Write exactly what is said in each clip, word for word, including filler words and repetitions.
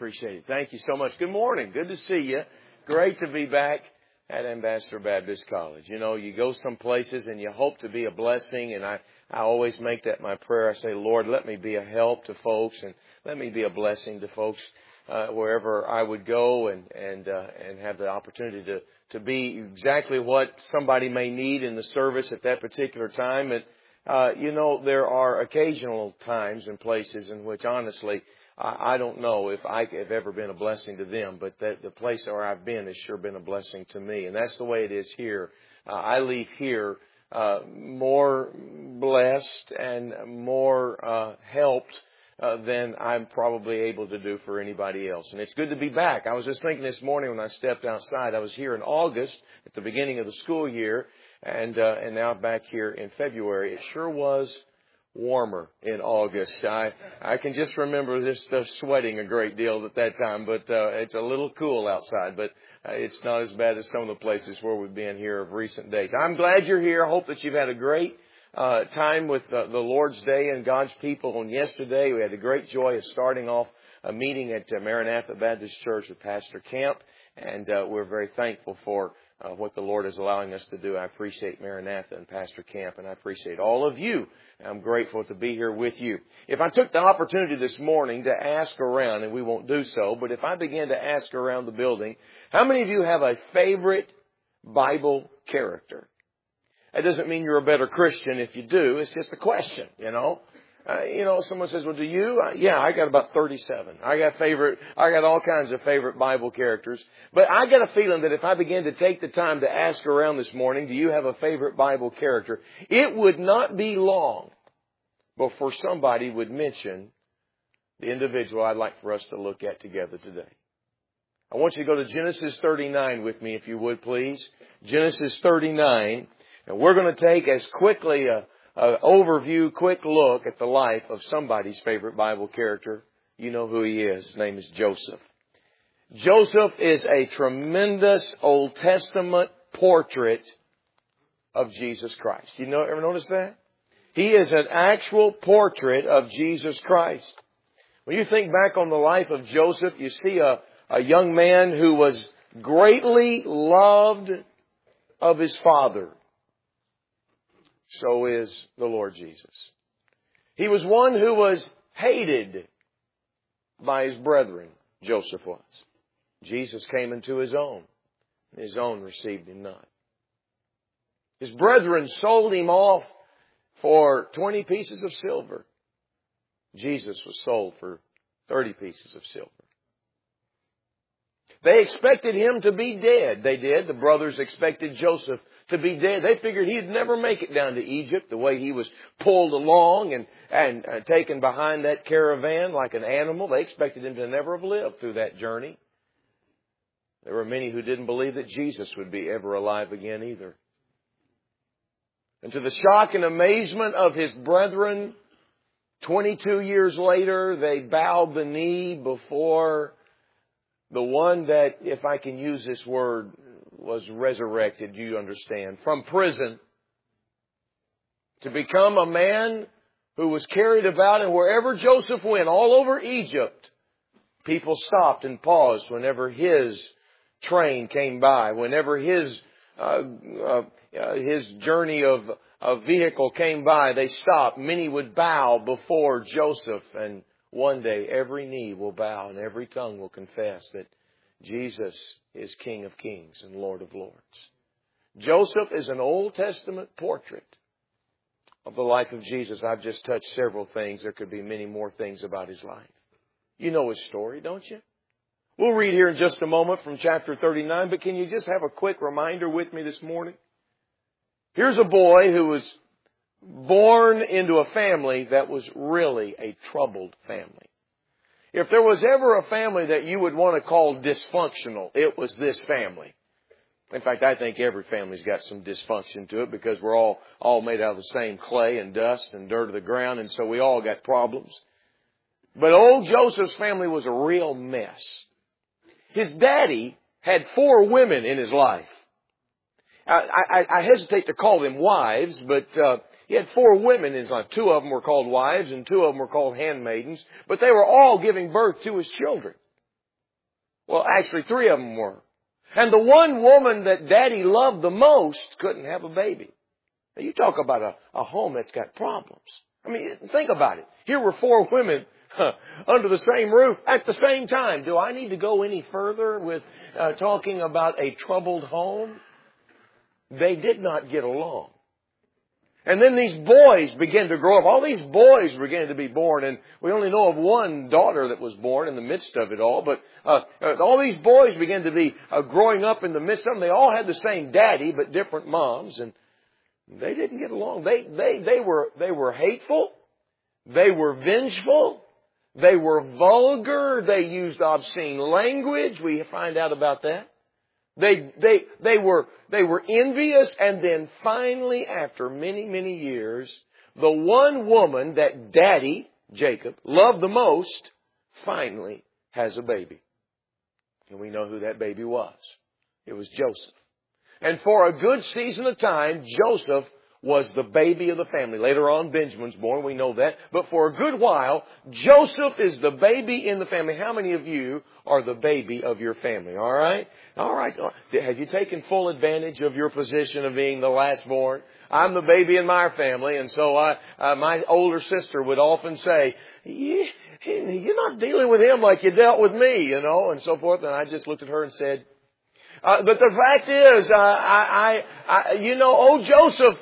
Appreciate it. Thank you so much. Good morning. Good to see you. Great to be back at Ambassador Baptist College. You know, you go some places and you hope to be a blessing, and I, I always make that my prayer. I say, Lord, let me be a help to folks, and let me be a blessing to folks uh, wherever I would go, and and uh, and have the opportunity to to be exactly what somebody may need in the service at that particular time. And uh, you know, there are occasional times and places in which, honestly, I don't know if I have ever been a blessing to them, but that the place where I've been has sure been a blessing to me. And that's the way it is here. Uh, I leave here uh, more blessed and more uh, helped uh, than I'm probably able to do for anybody else. And it's good to be back. I was just thinking this morning when I stepped outside, I was here in August at the beginning of the school year, and uh, and now back here in February. It sure was warmer in August. I I can just remember this uh, sweating a great deal at that time, but uh, it's a little cool outside, but uh, it's not as bad as some of the places where we've been here of recent days. I'm glad you're here. I hope that you've had a great uh, time with uh, the Lord's Day and God's people. On yesterday, we had the great joy of starting off a meeting at uh, Maranatha Baptist Church with Pastor Camp, and uh, we're very thankful for Uh, what the Lord is allowing us to do. I appreciate Maranatha and Pastor Camp, and I appreciate all of you. I'm grateful to be here with you. If I took the opportunity this morning to ask around, and we won't do so, but if I began to ask around the building, how many of you have a favorite Bible character? That doesn't mean you're a better Christian if you do. It's just a question, you know. Uh, you know, someone says, well, do you? Uh, yeah, I got about thirty-seven. I got favorite, I got all kinds of favorite Bible characters. But I got a feeling that if I began to take the time to ask around this morning, do you have a favorite Bible character? It would not be long before somebody would mention the individual I'd like for us to look at together today. I want you to go to Genesis thirty-nine with me, if you would, please. Genesis thirty-nine. And we're going to take as quickly a An overview, quick look at the life of somebody's favorite Bible character. You know who he is. His name is Joseph. Joseph is a tremendous Old Testament portrait of Jesus Christ. You know, ever notice that? He is an actual portrait of Jesus Christ. When you think back on the life of Joseph, you see a, a young man who was greatly loved of his father. So is the Lord Jesus. He was one who was hated by his brethren, Joseph was. Jesus came into his own. His own received him not. His brethren sold him off for twenty pieces of silver. Jesus was sold for thirty pieces of silver. They expected him to be dead. They did. The brothers expected Joseph to be dead. They figured he'd never make it down to Egypt, the way he was pulled along and, and uh, taken behind that caravan like an animal. They expected him to never have lived through that journey. There were many who didn't believe that Jesus would be ever alive again either. And to the shock and amazement of his brethren, twenty-two years later, they bowed the knee before the one that, if I can use this word, was resurrected, you understand, from prison to become a man who was carried about, and wherever Joseph went, all over Egypt, people stopped and paused whenever his train came by, whenever his uh, uh, his journey of a vehicle came by, they stopped. Many would bow before Joseph, and one day every knee will bow and every tongue will confess that Jesus is King of Kings and Lord of Lords. Joseph is an Old Testament portrait of the life of Jesus. I've just touched several things. There could be many more things about his life. You know his story, don't you? We'll read here in just a moment from chapter thirty-nine, but can you just have a quick reminder with me this morning? Here's a boy who was born into a family that was really a troubled family. If there was ever a family that you would want to call dysfunctional, it was this family. In fact, I think every family's got some dysfunction to it because we're all, all made out of the same clay and dust and dirt of the ground, and so we all got problems. But old Joseph's family was a real mess. His daddy had four women in his life. I, I, I hesitate to call them wives, but uh, he had four women in his life. Two of them were called wives and two of them were called handmaidens, but they were all giving birth to his children. Well, actually, three of them were. And the one woman that Daddy loved the most couldn't have a baby. Now, you talk about a, a home that's got problems. I mean, think about it. Here were four women huh, under the same roof at the same time. Do I need to go any further with uh, talking about a troubled home? They did not get along. And then these boys began to grow up. All these boys began to be born. And we only know of one daughter that was born in the midst of it all. But uh, all these boys began to be uh, growing up in the midst of them. They all had the same daddy, but different moms. And they didn't get along. They, they, they were, they were hateful. They were vengeful. They were vulgar. They used obscene language. We find out about that. They, they, they were, they were envious. And then finally, after many, many years, the one woman that Daddy, Jacob, loved the most, finally has a baby. And we know who that baby was. It was Joseph. And for a good season of time, Joseph was the baby of the family. Later on, Benjamin's born. We know that. But for a good while, Joseph is the baby in the family. How many of you are the baby of your family? All right? All right. Have you taken full advantage of your position of being the last born? I'm the baby in my family. And so I, uh, my older sister would often say, yeah, you're not dealing with him like you dealt with me, you know, and so forth. And I just looked at her and said, uh, but the fact is, uh, I, I, I, you know, old Joseph,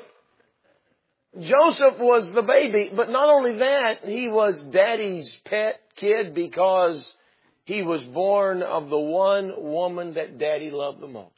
Joseph was the baby, but not only that, he was Daddy's pet kid because he was born of the one woman that Daddy loved the most.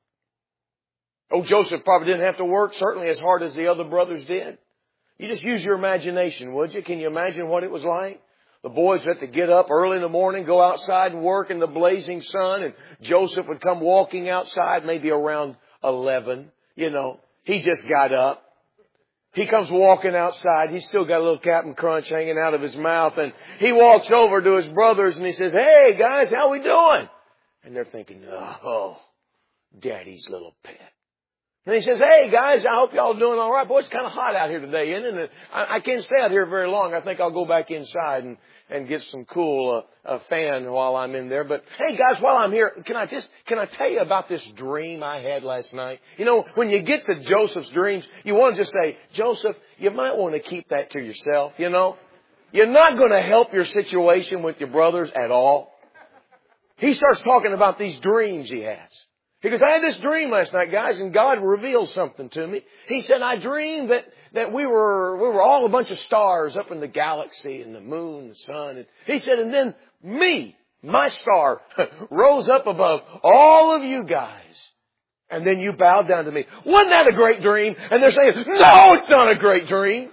Oh, Joseph probably didn't have to work certainly as hard as the other brothers did. You just use your imagination, would you? Can you imagine what it was like? The boys had to get up early in the morning, go outside and work in the blazing sun, and Joseph would come walking outside maybe around eleven. You know, he just got up. He comes walking outside. He's still got a little Captain Crunch hanging out of his mouth. And he walks over to his brothers and he says, hey, guys, how we doing? And they're thinking, oh, Daddy's little pet. And he says, hey, guys, I hope y'all doing all right. Boy, it's kind of hot out here today, isn't it? I, I can't stay out here very long. I think I'll go back inside and, and get some cool uh, uh, fan while I'm in there. But, hey, guys, while I'm here, can I just can I tell you about this dream I had last night? You know, when you get to Joseph's dreams, you want to just say, Joseph, you might want to keep that to yourself, you know. You're not going to help your situation with your brothers at all. He starts talking about these dreams he has. He goes, I had this dream last night, guys, and God revealed something to me. He said, I dreamed that, that we were, we were all a bunch of stars up in the galaxy and the moon, the sun. And he said, and then me, my star, rose up above all of you guys. And then you bowed down to me. Wasn't that a great dream? And they're saying, no, it's not a great dream.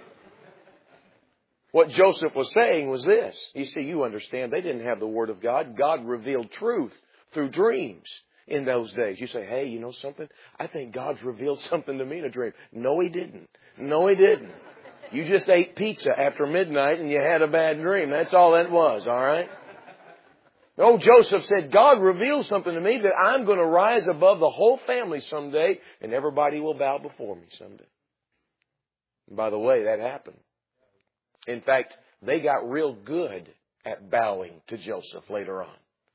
What Joseph was saying was this. You see, you understand, they didn't have the Word of God. God revealed truth through dreams. In those days, you say, hey, you know something? I think God's revealed something to me in a dream. No, He didn't. No, He didn't. You just ate pizza after midnight and you had a bad dream. That's all that was, all right? Oh, Joseph said, God revealed something to me that I'm going to rise above the whole family someday and everybody will bow before me someday. And by the way, that happened. In fact, they got real good at bowing to Joseph later on.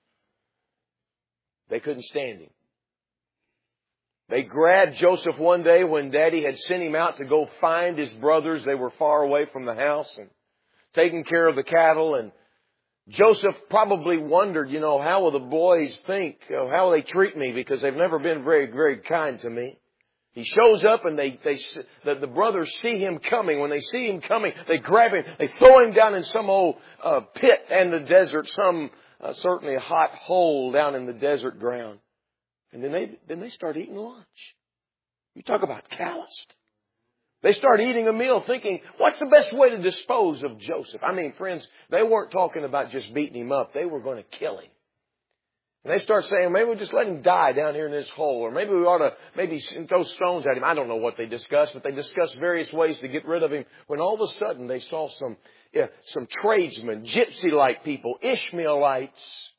They couldn't stand him. They grabbed Joseph one day when Daddy had sent him out to go find his brothers. They were far away from the house and taking care of the cattle. And Joseph probably wondered, you know, how will the boys think? How will they treat me? Because they've never been very, very kind to me. He shows up and they, they, the, the brothers see him coming. When they see him coming, they grab him. They throw him down in some old uh, pit in the desert, some Uh, certainly a hot hole down in the desert ground. And then they, then they start eating lunch. You talk about calloused. They start eating a meal thinking, what's the best way to dispose of Joseph? I mean, friends, they weren't talking about just beating him up. They were going to kill him. And they start saying, maybe we'll just let him die down here in this hole. Or maybe we ought to maybe throw stones at him. I don't know what they discussed, but they discussed various ways to get rid of him. When all of a sudden they saw some, yeah, some tradesmen, gypsy-like people, Ishmaelites,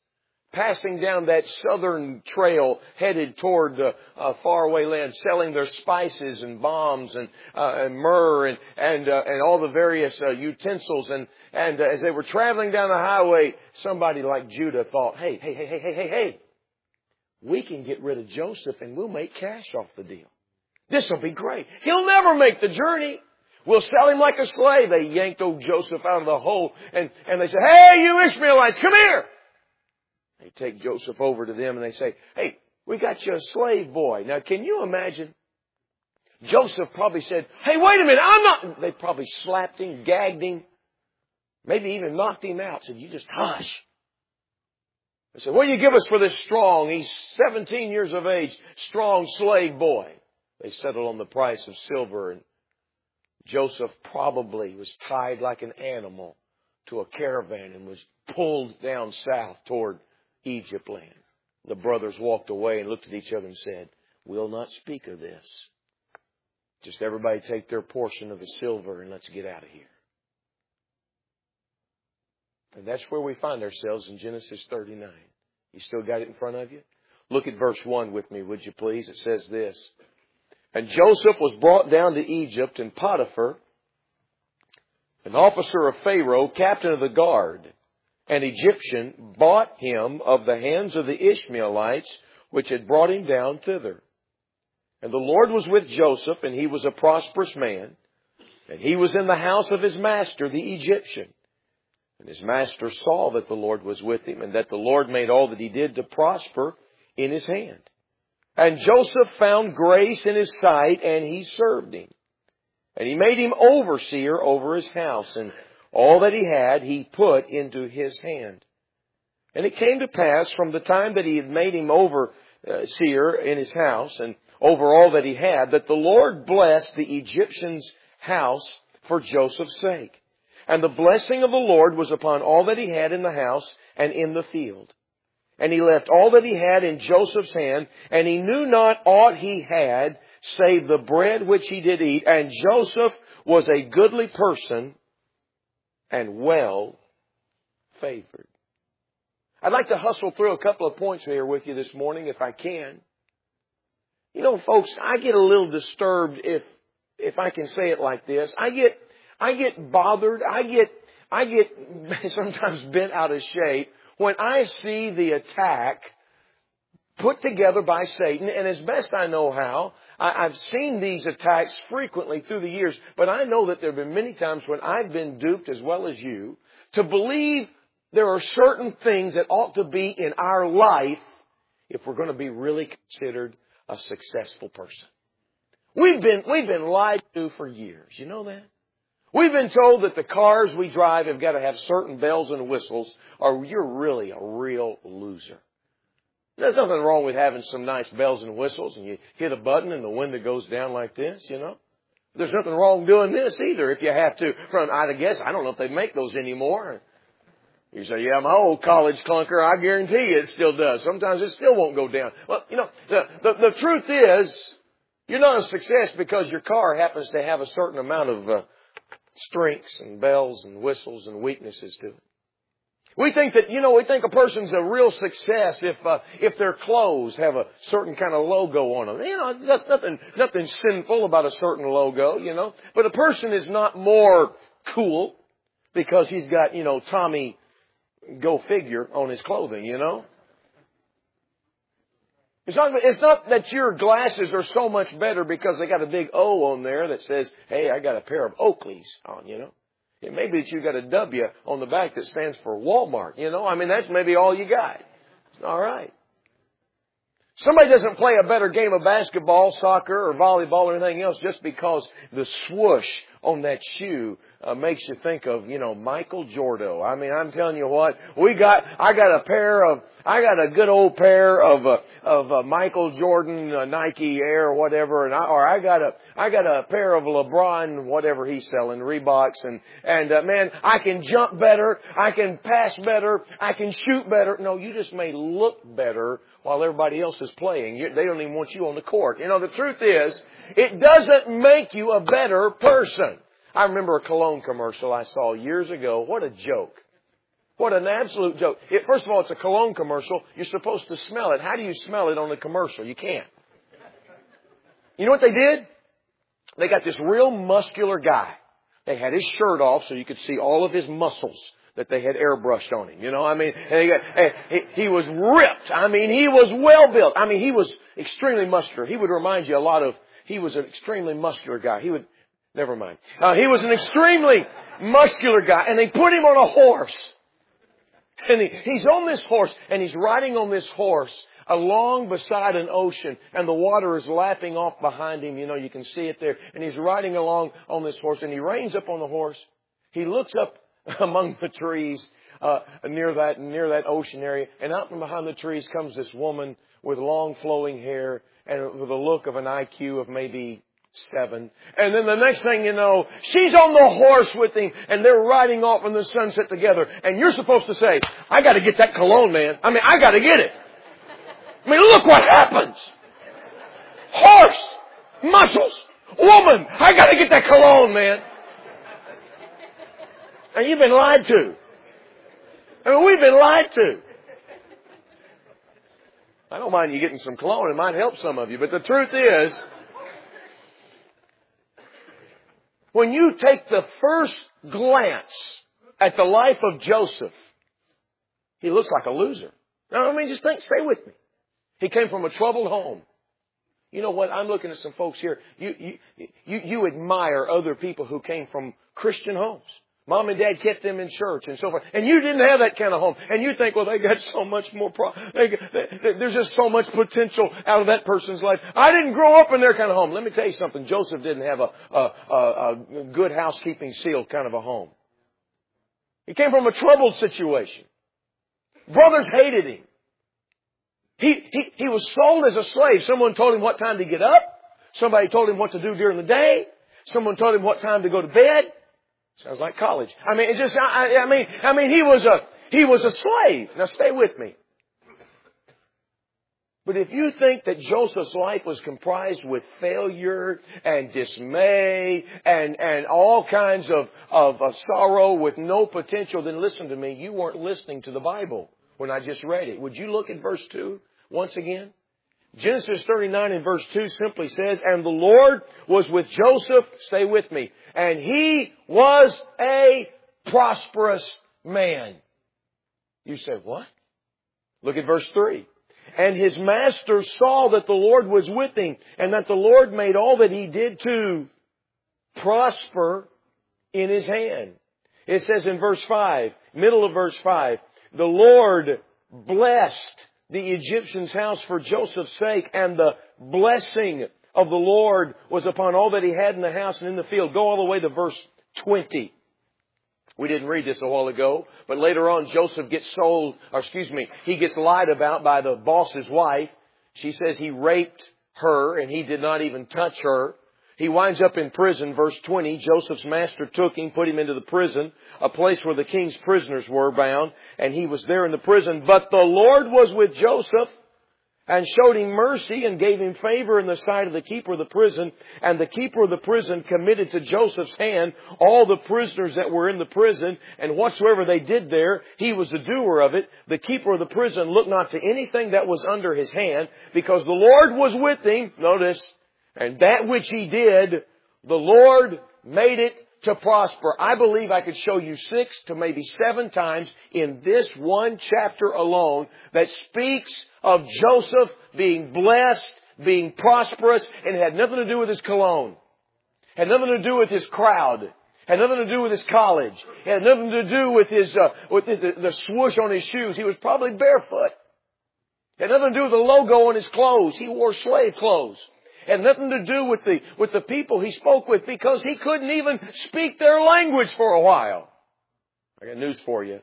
passing down that southern trail headed toward uh, uh, faraway land, selling their spices and bombs and, uh, and myrrh and and, uh, and all the various uh, utensils. And and uh, as they were traveling down the highway, somebody like Judah thought, "Hey, hey, hey, hey, hey, hey, hey, we can get rid of Joseph and we'll make cash off the deal. This will be great. He'll never make the journey. We'll sell him like a slave." They yanked old Joseph out of the hole and and they said, "Hey, you Ishmaelites, come here." They take Joseph over to them and they say, "Hey, we got you a slave boy." Now, can you imagine? Joseph probably said, "Hey, wait a minute, I'm not." They probably slapped him, gagged him, maybe even knocked him out. Said, "You just hush." They said, "What do you give us for this strong?" He's seventeen years of age, strong slave boy. They settled on the price of silver, and Joseph probably was tied like an animal to a caravan and was pulled down south toward Egypt land. The brothers walked away and looked at each other and said, "We'll not speak of this. Just everybody take their portion of the silver and let's get out of here." And that's where we find ourselves in Genesis thirty-nine. You still got it in front of you? Look at verse one with me, would you please? It says this. "And Joseph was brought down to Egypt, and Potiphar, an officer of Pharaoh, captain of the guard, an Egyptian, bought him of the hands of the Ishmaelites, which had brought him down thither. And the Lord was with Joseph, and he was a prosperous man, and he was in the house of his master, the Egyptian. And his master saw that the Lord was with him, and that the Lord made all that he did to prosper in his hand. And Joseph found grace in his sight, and he served him. And he made him overseer over his house, and all that he had he put into his hand. And it came to pass from the time that he had made him overseer in his house, and over all that he had, that the Lord blessed the Egyptian's house for Joseph's sake. And the blessing of the Lord was upon all that he had in the house and in the field. And he left all that he had in Joseph's hand, and he knew not aught he had, save the bread which he did eat. And Joseph was a goodly person and well favored." I'd like to hustle through a couple of points here with you this morning, if I can. You know, folks, I get a little disturbed, if if I can say it like this. I get I get bothered. I get I get sometimes bent out of shape when I see the attack put together by Satan, and as best I know how, I, I've seen these attacks frequently through the years, but I know that there have been many times when I've been duped, as well as you, to believe there are certain things that ought to be in our life if we're going to be really considered a successful person. We've been, we've been lied to for years. You know that? We've been told that the cars we drive have got to have certain bells and whistles, or you're really a real loser. There's nothing wrong with having some nice bells and whistles, and you hit a button and the window goes down like this, you know. There's nothing wrong doing this either if you have to. From, I guess, I don't know if they make those anymore. You say, "Yeah, my old college clunker, I guarantee you it still does. Sometimes it still won't go down." Well, you know, the, the, the truth is, you're not a success because your car happens to have a certain amount of uh, strengths and bells and whistles and weaknesses to it. We think that, you know, we think a person's a real success if uh, if their clothes have a certain kind of logo on them. You know, there's nothing, nothing sinful about a certain logo, you know. But a person is not more cool because he's got, you know, Tommy Go Figure on his clothing, you know. It's not, it's not that your glasses are so much better because they got a big O on there that says, "Hey, I got a pair of Oakleys on," you know. It may be that you got a W on the back that stands for Walmart, you know. I mean, that's maybe all you got. It's all right. Somebody doesn't play a better game of basketball, soccer, or volleyball or anything else just because the swoosh on that shoe uh, makes you think of, you know, Michael Jordan. I mean, I'm telling you what, we got, I got a pair of, I got a good old pair of, uh, of uh, Michael Jordan uh, Nike Air or whatever, and I, or I got a, I got a pair of LeBron, whatever he's selling, Reeboks, and, and uh, man, I can jump better, I can pass better, I can shoot better. No, you just may look better while everybody else is playing. You, they don't even want you on the court. You know, the truth is, it doesn't make you a better person. I remember a cologne commercial I saw years ago. What a joke. What an absolute joke. It, first of all, it's a cologne commercial. You're supposed to smell it. How do you smell it on a commercial? You can't. You know what they did? They got this real muscular guy. They had his shirt off so you could see all of his muscles that they had airbrushed on him. You know, I mean, and he, got, he, he was ripped. I mean, he was well built. I mean, he was extremely muscular. He would remind you a lot of, he was an extremely muscular guy. He would, never mind. Uh, he was an extremely muscular guy, and they put him on a horse. And he, he's on this horse, and he's riding on this horse along beside an ocean, and the water is lapping off behind him. You know, you can see it there. And he's riding along on this horse, and he reins up on the horse. He looks up among the trees uh, near that near that ocean area, and out from behind the trees comes this woman with long flowing hair and with a look of an I Q of maybe seven. And then the next thing you know, she's on the horse with him, and they're riding off in the sunset together. And you're supposed to say, I got to get that cologne, man. I mean, I got to get it. I mean, look what happens. Horse, muscles, woman, I got to get that cologne, man. And you've been lied to. I mean, we've been lied to. I don't mind you getting some cologne. It might help some of you. But the truth is, when you take the first glance at the life of Joseph, he looks like a loser. Now, I mean, just think, stay with me. He came from a troubled home. You know what? I'm looking at some folks here. You, you, you, you admire other people who came from Christian homes. Mom and Dad kept them in church and so forth. And you didn't have that kind of home. And you think, well, they got so much more, pro- they, they, there's just so much potential out of that person's life. I didn't grow up in their kind of home. Let me tell you something. Joseph didn't have a, a, a, a good housekeeping seal kind of a home. He came from a troubled situation. Brothers hated him. He, he, he was sold as a slave. Someone told him what time to get up. Somebody told him what to do during the day. Someone told him what time to go to bed. Sounds like college. I mean, it just, I, I mean, I mean, he was a, he was a slave. Now stay with me. But if you think that Joseph's life was comprised with failure and dismay and, and all kinds of, of, of sorrow with no potential, then listen to me. You weren't listening to the Bible when I just read it. Would you look at verse two once again? Genesis thirty-nine and verse two simply says, and the Lord was with Joseph, stay with me, and he was a prosperous man. You say, what? Look at verse three. And his master saw that the Lord was with him, and that the Lord made all that he did to prosper in his hand. It says in verse five, middle of verse five, the Lord blessed the Egyptian's house for Joseph's sake, and the blessing of the Lord was upon all that he had in the house and in the field. Go all the way to verse twenty. We didn't read this a while ago, but later on Joseph gets sold, or excuse me, he gets lied about by the boss's wife. She says he raped her and he did not even touch her. He winds up in prison, verse twenty. Joseph's master took him, put him into the prison, a place where the king's prisoners were bound, and he was there in the prison. But the Lord was with Joseph and showed him mercy and gave him favor in the sight of the keeper of the prison. And the keeper of the prison committed to Joseph's hand all the prisoners that were in the prison, and whatsoever they did there, he was the doer of it. The keeper of the prison looked not to anything that was under his hand, because the Lord was with him. Notice, and that which he did, the Lord made it to prosper. I believe I could show you six to maybe seven times in this one chapter alone that speaks of Joseph being blessed, being prosperous, and it had nothing to do with his cologne. It had nothing to do with his crowd. It had nothing to do with his college. It had nothing to do with his uh, with the, the, the swoosh on his shoes. He was probably barefoot. It had nothing to do with the logo on his clothes. He wore slave clothes. It had nothing to do with the with the people he spoke with, because he couldn't even speak their language for a while. I got news for you.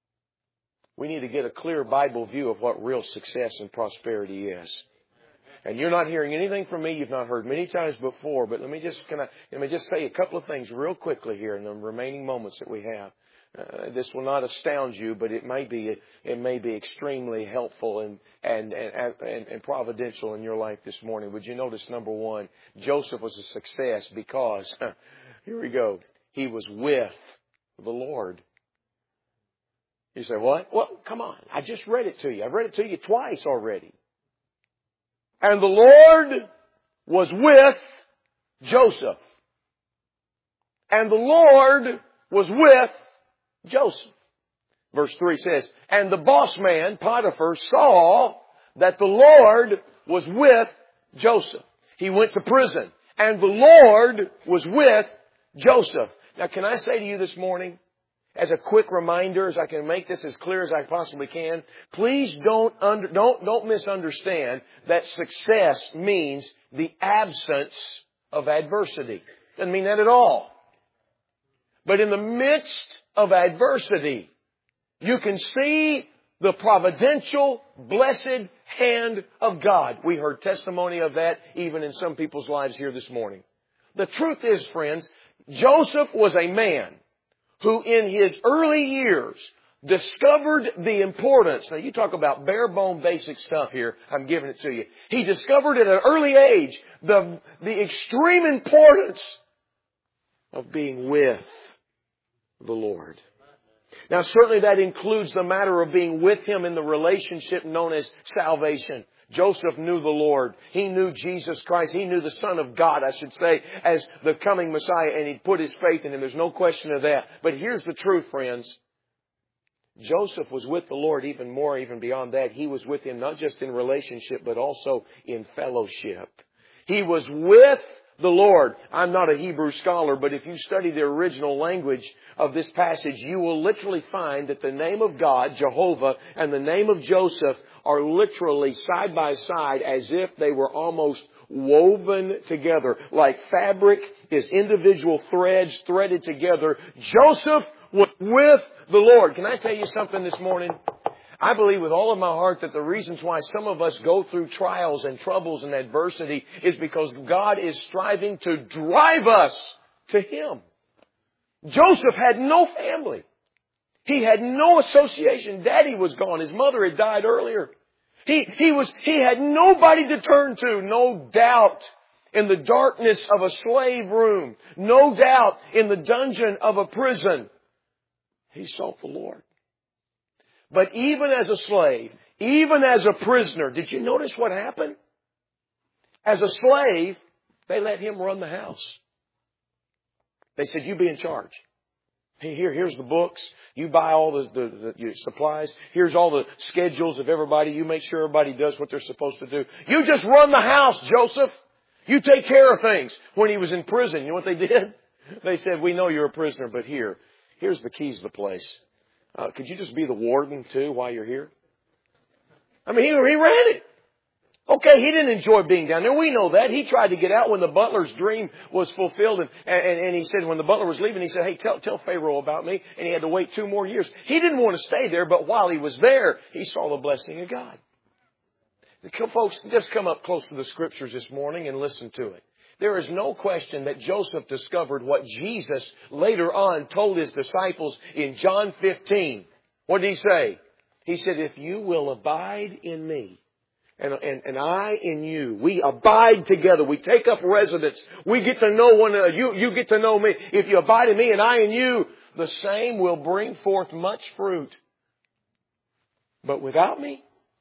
We need to get a clear Bible view of what real success and prosperity is. And you're not hearing anything from me you've not heard many times before, but let me just can I, let me just say a couple of things real quickly here in the remaining moments that we have. Uh, this will not astound you, but it may be it may be extremely helpful and and, and and and providential in your life this morning. Would you notice, number one, Joseph was a success because, here we go, he was with the Lord. You say, what? Well, come on. I just read it to you. I've read it to you twice already. And the Lord was with Joseph. And the Lord was with Joseph. Verse three says, and the boss man, Potiphar, saw that the Lord was with Joseph. He went to prison. And the Lord was with Joseph. Now, can I say to you this morning, as a quick reminder, as I can make this as clear as I possibly can, please don't under, don't don't misunderstand that success means the absence of adversity. Doesn't mean that at all. But in the midst of adversity, you can see the providential, blessed hand of God. We heard testimony of that even in some people's lives here this morning. The truth is, friends, Joseph was a man who in his early years discovered the importance. Now you talk about bare bone basic stuff here. I'm giving it to you. He discovered at an early age the, the extreme importance of being with the Lord. Now certainly that includes the matter of being with Him in the relationship known as salvation. Joseph knew the Lord. He knew Jesus Christ. He knew the Son of God, I should say, as the coming Messiah, and he put his faith in Him. There's no question of that. But here's the truth, friends. Joseph was with the Lord even more, even beyond that. He was with Him not just in relationship, but also in fellowship. He was with the Lord. I'm not a Hebrew scholar, but if you study the original language of this passage, you will literally find that the name of God, Jehovah, and the name of Joseph are literally side by side as if they were almost woven together. Like fabric is individual threads threaded together. Joseph was with the Lord. Can I tell you something this morning? I believe with all of my heart that the reasons why some of us go through trials and troubles and adversity is because God is striving to drive us to Him. Joseph had no family. He had no association. Daddy was gone. His mother had died earlier. He, he was, he had nobody to turn to. No doubt in the darkness of a slave room. No doubt in the dungeon of a prison. He sought the Lord. But even as a slave, even as a prisoner, did you notice what happened? As a slave, they let him run the house. They said, you be in charge. Hey, here, here's the books. You buy all the, the, the your supplies. Here's all the schedules of everybody. You make sure everybody does what they're supposed to do. You just run the house, Joseph. You take care of things. When he was in prison, you know what they did? They said, we know you're a prisoner, but here, here's the keys to the place. Uh, could you just be the warden, too, while you're here? I mean, he, he ran it. Okay, he didn't enjoy being down there. We know that. He tried to get out when the butler's dream was fulfilled. And, and, and he said, when the butler was leaving, he said, hey, tell, tell Pharaoh about me. And he had to wait two more years. He didn't want to stay there, but while he was there, he saw the blessing of God. Folks, just come up close to the Scriptures this morning and listen to it. There is no question that Joseph discovered what Jesus later on told His disciples in John fifteen. What did He say? He said, if you will abide in me and, and, and I in you, we abide together. We take up residence. We get to know one another. You, you get to know me. If you abide in me and I in you, the same will bring forth much fruit. But without me,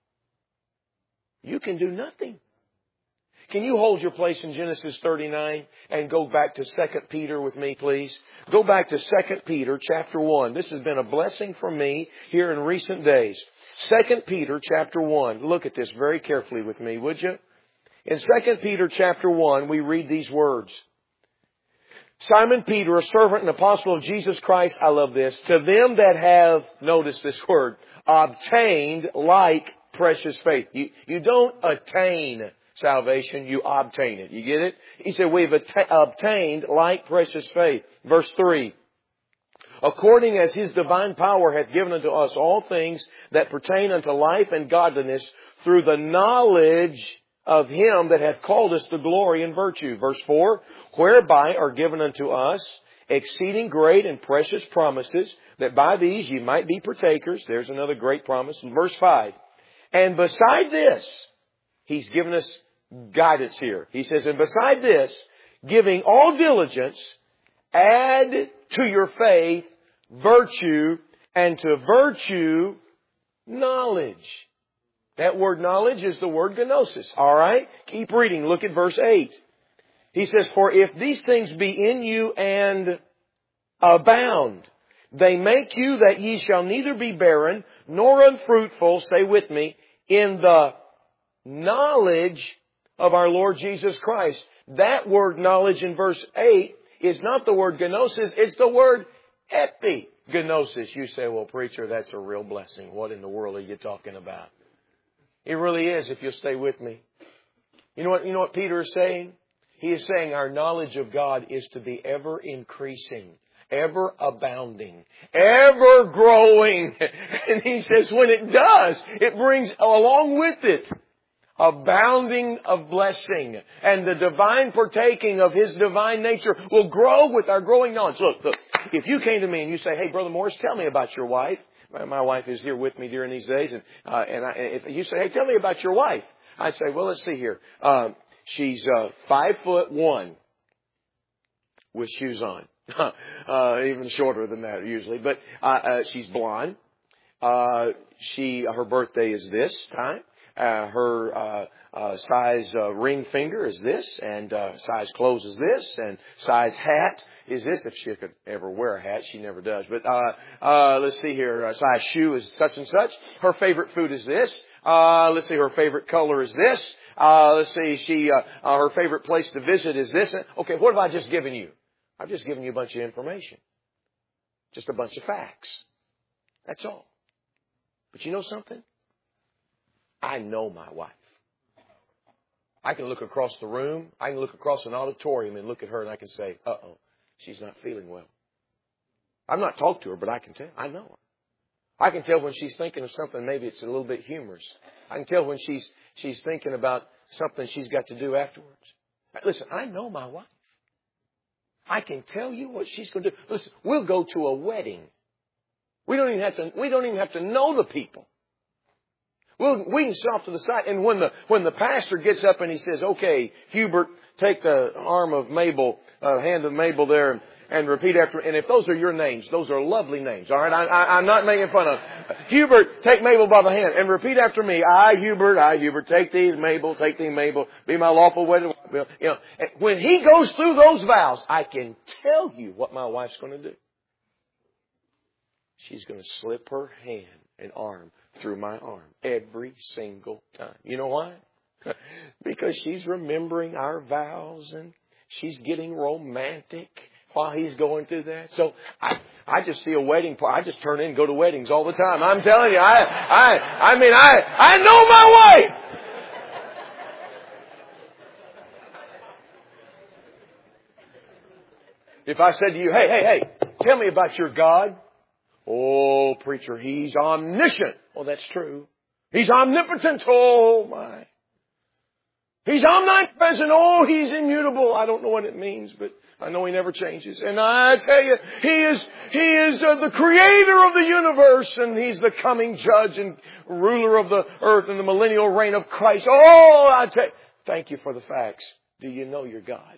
you can do nothing. Can you hold your place in Genesis thirty-nine and go back to Second Peter with me, please? Go back to Second Peter chapter one. This has been a blessing for me here in recent days. Second Peter chapter one. Look at this very carefully with me, would you? In Second Peter chapter one, we read these words. Simon Peter, a servant and apostle of Jesus Christ, I love this, to them that have, notice this word, obtained like precious faith. You, you don't attain salvation, you obtain it. You get it? He said, we've att- obtained like precious faith. Verse three. According as His divine power hath given unto us all things that pertain unto life and godliness through the knowledge of Him that hath called us to glory and virtue. Verse four. Whereby are given unto us exceeding great and precious promises, that by these ye might be partakers. There's another great promise. Verse five. And beside this, He's given us guidance here. He says, and beside this, giving all diligence, add to your faith virtue, and to virtue, knowledge. That word knowledge is the word gnosis. All right? Keep reading. Look at verse eight. He says, for if these things be in you and abound, they make you that ye shall neither be barren nor unfruitful, stay with me, in the knowledge of our Lord Jesus Christ. That word knowledge in verse eight is not the word gnosis, it's the word epignosis. You say, well, preacher, that's a real blessing. What in the world are you talking about? It really is, if you'll stay with me. You know what, you know what Peter is saying? He is saying our knowledge of God is to be ever increasing, ever abounding, ever growing. And he says when it does, it brings along with it abounding of blessing. And the divine partaking of His divine nature will grow with our growing knowledge. Look, look, if you came to me and you say, hey, Brother Morris, tell me about your wife. My wife is here with me during these days. And, uh, and I, if you say, hey, tell me about your wife. I'd say, well, let's see here. Um, she's uh, five foot one with shoes on. uh, even shorter than that usually. But uh, uh, she's blonde. Uh, she, her birthday is this time. Uh, her uh, uh, size uh, ring finger is this, and uh, size clothes is this, and size hat is this. If she could ever wear a hat, she never does. But uh, uh, let's see here. Uh, size shoe is such and such. Her favorite food is this. Uh, let's see. Her favorite color is this. Uh, let's see. She uh, uh, her favorite place to visit is this. Okay, what have I just given you? I've just given you a bunch of information, just a bunch of facts. That's all. But you know something? I know my wife. I can look across the room. I can look across an auditorium and look at her and I can say, uh-oh, she's not feeling well. I've not talked to her, but I can tell. I know her. I can tell when she's thinking of something, maybe it's a little bit humorous. I can tell when she's she's thinking about something she's got to do afterwards. Listen, I know my wife. I can tell you what she's going to do. Listen, we'll go to a wedding. We don't even have to, we don't even have to know the people. We'll, we can sit off to the side, and when the when the pastor gets up and he says, okay, Hubert, take the arm of Mabel, uh, hand of Mabel there, and, and repeat after me. And if those are your names, those are lovely names, all right? I, I, I'm not making fun of Hubert, take Mabel by the hand, and repeat after me. I, Hubert, I, Hubert, take thee, Mabel, take thee, Mabel, be my lawful wedded wife. You know, and when he goes through those vows, I can tell you what my wife's going to do. She's going to slip her hand and arm through my arm every single time. You know why? Because she's remembering our vows and she's getting romantic while he's going through that. So I, I just see a wedding party. I just turn in and go to weddings all the time. I'm telling you, I, I, I mean, I, I know my wife. If I said to you, hey, hey, hey, tell me about your God. Oh, preacher, He's omniscient. Well, that's true. He's omnipotent. Oh, my. He's omnipresent. Oh, He's immutable. I don't know what it means, but I know He never changes. And I tell you, He is, He is uh, the creator of the universe, and He's the coming judge and ruler of the earth in the millennial reign of Christ. Oh, I tell you, thank you for the facts. Do you know your God?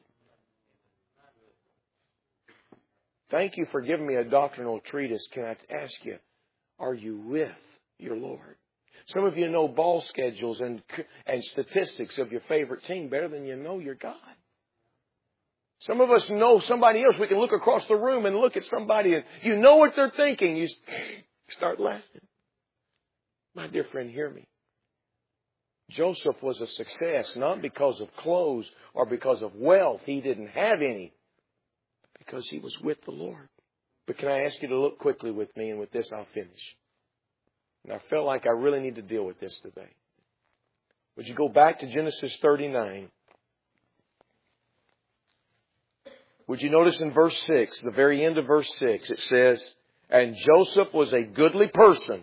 Thank you for giving me a doctrinal treatise. Can I ask you, are you with your Lord? Some of you know ball schedules and and statistics of your favorite team better than you know your God. Some of us know somebody else. We can look across the room and look at somebody and you know what they're thinking. You start laughing. My dear friend, hear me. Joseph was a success not because of clothes or because of wealth. He didn't have any. Because he was with the Lord. But can I ask you to look quickly with me, and with this I'll finish. And I felt like I really need to deal with this today. Would you go back to Genesis thirty-nine? Would you notice in verse six, the very end of verse six, it says, and Joseph was a goodly person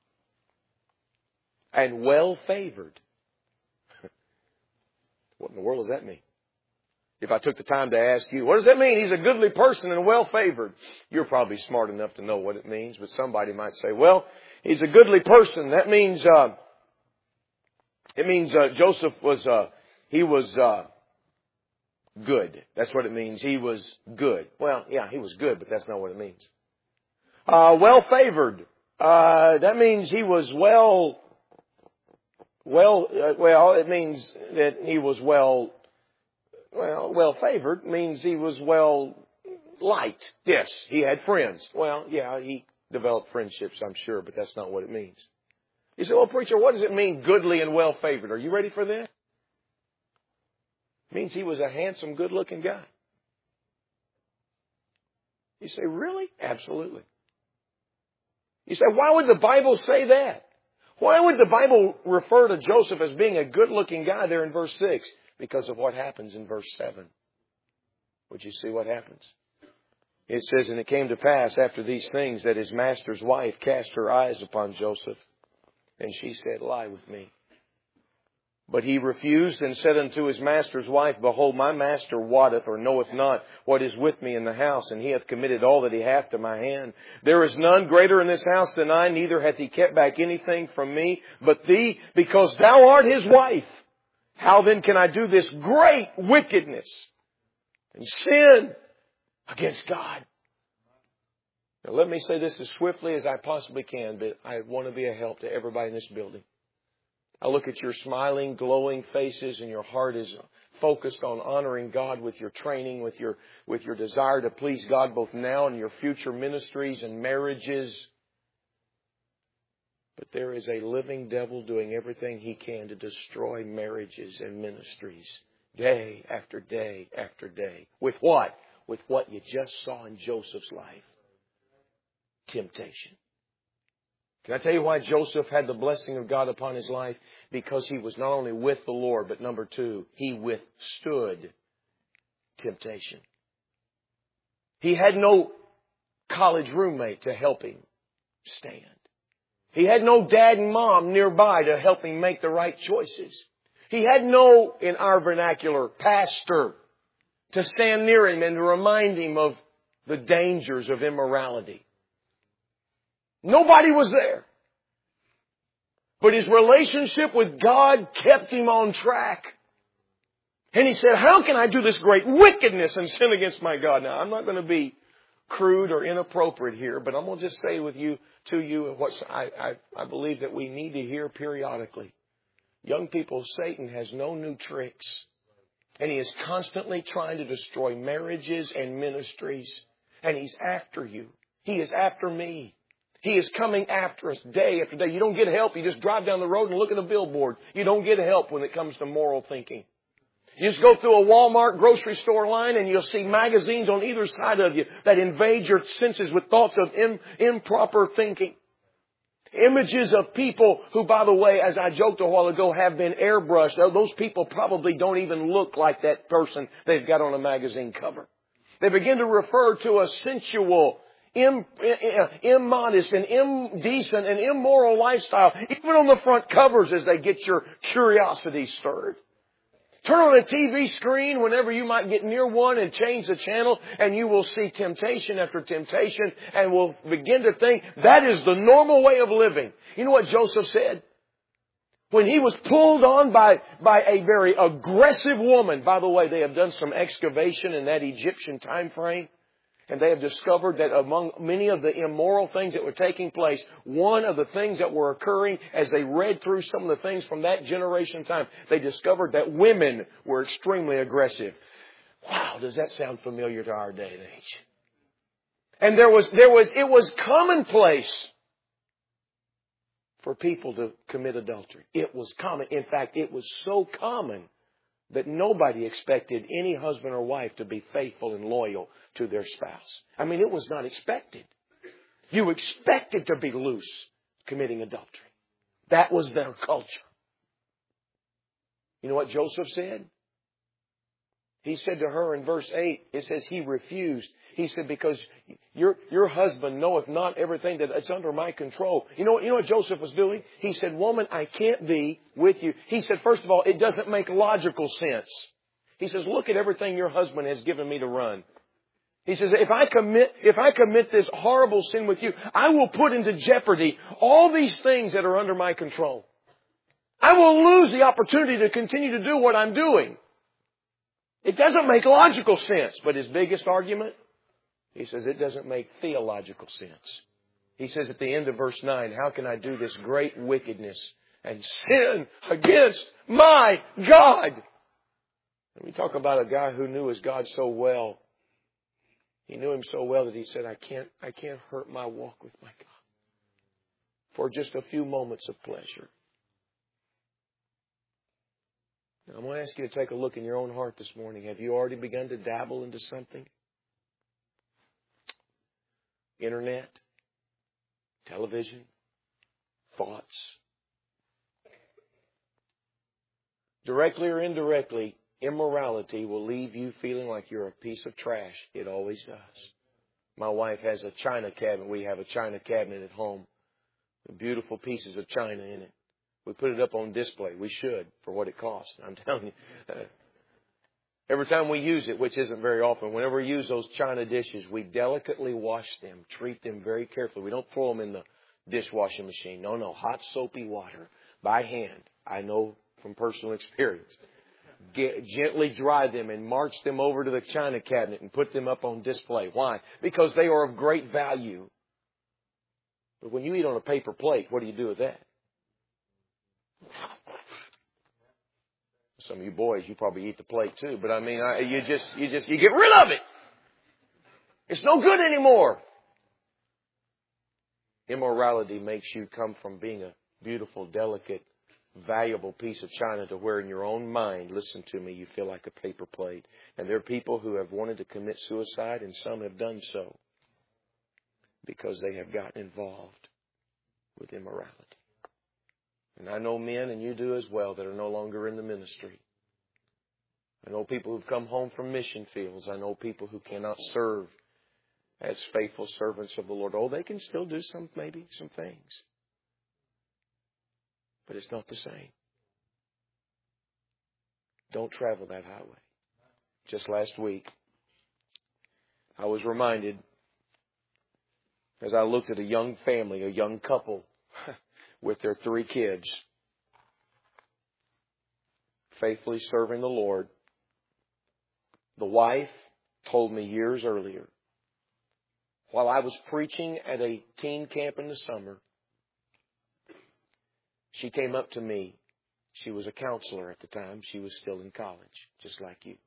and well favored. What in the world does that mean? If I took the time to ask you, what does that mean? He's a goodly person and well favored. You're probably smart enough to know what it means, but somebody might say, well, he's a goodly person. That means, uh, it means, uh, Joseph was, uh, he was, uh, good. That's what it means. He was good. Well, yeah, he was good, but that's not what it means. Uh, well favored. Uh, that means he was well, well, uh, well, it means that he was well, well, well favored means he was well liked. Yes, he had friends. Well, yeah, he developed friendships, I'm sure, but that's not what it means. You say, well, preacher, what does it mean, goodly and well favored? Are you ready for this? It means he was a handsome, good looking guy. You say, really? Absolutely. You say, why would the Bible say that? Why would the Bible refer to Joseph as being a good-looking guy there in verse six? Because of what happens in verse seven. Would you see what happens? It says, and it came to pass after these things that his master's wife cast her eyes upon Joseph, and she said, lie with me. But he refused and said unto his master's wife, behold, my master wotteth or knoweth not what is with me in the house, and he hath committed all that he hath to my hand. There is none greater in this house than I, neither hath he kept back anything from me but thee, because thou art his wife. How then can I do this great wickedness and sin against God? Now let me say this as swiftly as I possibly can, but I want to be a help to everybody in this building. I look at your smiling, glowing faces, and your heart is focused on honoring God with your training, with your, with your desire to please God both now and your future ministries and marriages. But there is a living devil doing everything he can to destroy marriages and ministries day after day after day. With what? With what you just saw in Joseph's life. Temptation. Can I tell you why Joseph had the blessing of God upon his life? Because he was not only with the Lord, but number two, he withstood temptation. He had no college roommate to help him stand. He had no dad and mom nearby to help him make the right choices. He had no, in our vernacular, pastor to stand near him and to remind him of the dangers of immorality. Nobody was there. But his relationship with God kept him on track. And he said, how can I do this great wickedness and sin against my God? Now, I'm not going to be crude or inappropriate here, but I'm going to just say with you, to you, what I, I, I believe that we need to hear periodically. Young people, Satan has no new tricks. And he is constantly trying to destroy marriages and ministries. And he's after you. He is after me. He is coming after us day after day. You don't get help. You just drive down the road and look at a billboard. You don't get help when it comes to moral thinking. You just go through a Walmart grocery store line and you'll see magazines on either side of you that invade your senses with thoughts of im- improper thinking. Images of people who, by the way, as I joked a while ago, have been airbrushed. Those people probably don't even look like that person they've got on a magazine cover. They begin to refer to a sensual, Im, immodest and indecent and immoral lifestyle, even on the front covers as they get your curiosity stirred. Turn on a T V screen whenever you might get near one and change the channel, and you will see temptation after temptation and will begin to think that is the normal way of living. You know what Joseph said? When he was pulled on by, by a very aggressive woman. By the way, they have done some excavation in that Egyptian time frame. And they have discovered that among many of the immoral things that were taking place, one of the things that were occurring as they read through some of the things from that generation time, they discovered that women were extremely aggressive. Wow, does that sound familiar to our day and age? And there was, there was, it was commonplace for people to commit adultery. It was common. In fact, it was so common that nobody expected any husband or wife to be faithful and loyal to their spouse. I mean, it was not expected. You expected to be loose committing adultery. That was their culture. You know what Joseph said? He said to her in verse eight, it says he refused. He said, because your, your husband knoweth not everything that it's under my control. You know, you know what Joseph was doing? He said, woman, I can't be with you. He said, first of all, it doesn't make logical sense. He says, look at everything your husband has given me to run. He says, if I commit, if I commit this horrible sin with you, I will put into jeopardy all these things that are under my control. I will lose the opportunity to continue to do what I'm doing. It doesn't make logical sense. But his biggest argument, he says, it doesn't make theological sense. He says at the end of verse nine, how can I do this great wickedness and sin against my God? Let me talk about a guy who knew his God so well. He knew Him so well that he said, I can't, I can't hurt my walk with my God for just a few moments of pleasure. Now, I'm going to ask you to take a look in your own heart this morning. Have you already begun to dabble into something? Internet, television, thoughts. Directly or indirectly, immorality will leave you feeling like you're a piece of trash. It always does. My wife has a china cabinet. We have a china cabinet at home with beautiful pieces of china in it. We put it up on display. We should, for what it costs. I'm telling you. Uh, every time we use it, which isn't very often, whenever we use those china dishes, we delicately wash them, treat them very carefully. We don't throw them in the dishwashing machine. No, no. Hot, soapy water by hand. I know from personal experience. Get, gently dry them and march them over to the china cabinet and put them up on display. Why? Because they are of great value. But when you eat on a paper plate, what do you do with that? Some of you boys, you probably eat the plate too. But I mean, I, you just, you just, you get rid of it. It's no good anymore. Immorality makes you come from being a beautiful, delicate, valuable piece of china to where in your own mind, listen to me, you feel like a paper plate. And there are people who have wanted to commit suicide, and some have done so because they have gotten involved with immorality. And I know men, and you do as well, that are no longer in the ministry. I know people who've come home from mission fields. I know people who cannot serve as faithful servants of the Lord. Oh, they can still do some, maybe, some things. But it's not the same. Don't travel that highway. Just last week, I was reminded as I looked at a young family, a young couple with their three kids, faithfully serving the Lord. The wife told me years earlier, while I was preaching at a teen camp in the summer, she came up to me. She was a counselor at the time. She was still in college, just like you.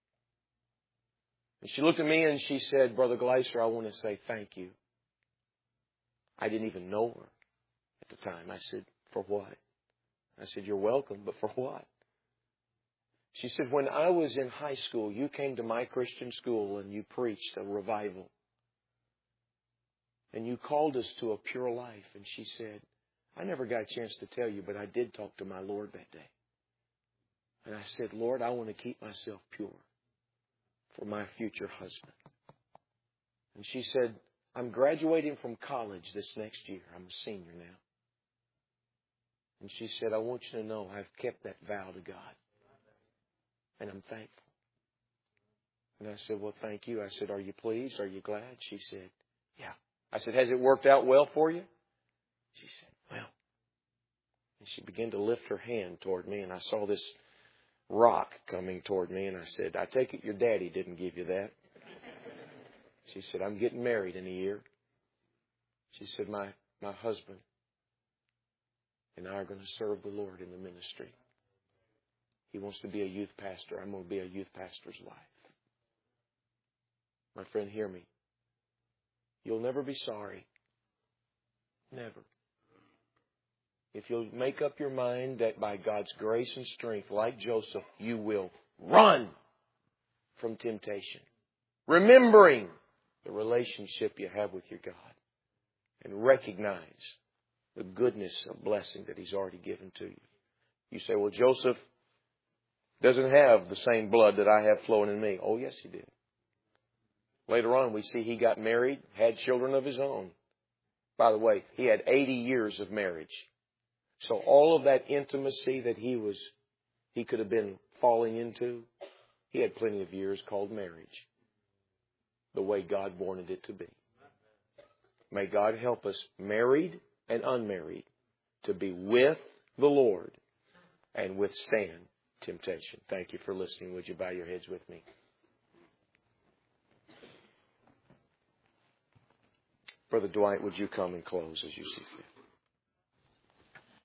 And she looked at me and she said, Brother Gleiser, I want to say thank you. I didn't even know her at the time. I said, for what? I said, you're welcome, but for what? She said, when I was in high school, you came to my Christian school and you preached a revival. And you called us to a pure life. And she said, I never got a chance to tell you, but I did talk to my Lord that day. And I said, Lord, I want to keep myself pure for my future husband. And she said, I'm graduating from college this next year. I'm a senior now. And she said, I want you to know I've kept that vow to God. And I'm thankful. And I said, well, thank you. I said, are you pleased? Are you glad? She said, yeah. I said, has it worked out well for you? She said, well. And she began to lift her hand toward me, and I saw this rock coming toward me, and I said, I take it your daddy didn't give you that. She said, I'm getting married in a year. She said, my, my husband and I are going to serve the Lord in the ministry. He wants to be a youth pastor. I'm going to be a youth pastor's wife. My friend, hear me. You'll never be sorry. Never. If you'll make up your mind that by God's grace and strength, like Joseph, you will run from temptation, remembering the relationship you have with your God, and recognize the goodness of blessing that He's already given to you. You say, well, Joseph doesn't have the same blood that I have flowing in me. Oh, yes, he did. Later on, we see he got married, had children of his own. By the way, he had eighty years of marriage. So all of that intimacy that he was, he could have been falling into, he had plenty of years called marriage. The way God wanted it to be. May God help us, married and unmarried, to be with the Lord and withstand temptation. Thank you for listening. Would you bow your heads with me? Brother Dwight, would you come and close as you see fit?